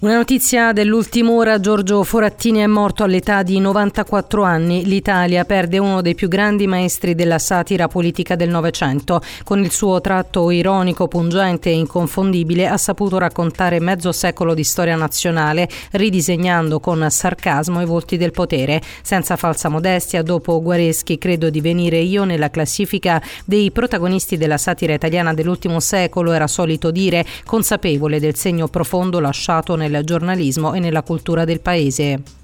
Una notizia dell'ultima ora: Giorgio Forattini è morto all'età di 94 anni. L'Italia perde uno dei più grandi maestri della satira politica del Novecento. Con il suo tratto ironico, pungente e inconfondibile ha saputo raccontare mezzo secolo di storia nazionale, ridisegnando con sarcasmo i volti del potere. Senza falsa modestia, dopo Guareschi credo di venire io nella classifica dei protagonisti della satira italiana dell'ultimo secolo, era solito dire, consapevole del segno profondo lasciato nel giornalismo e nella cultura del paese.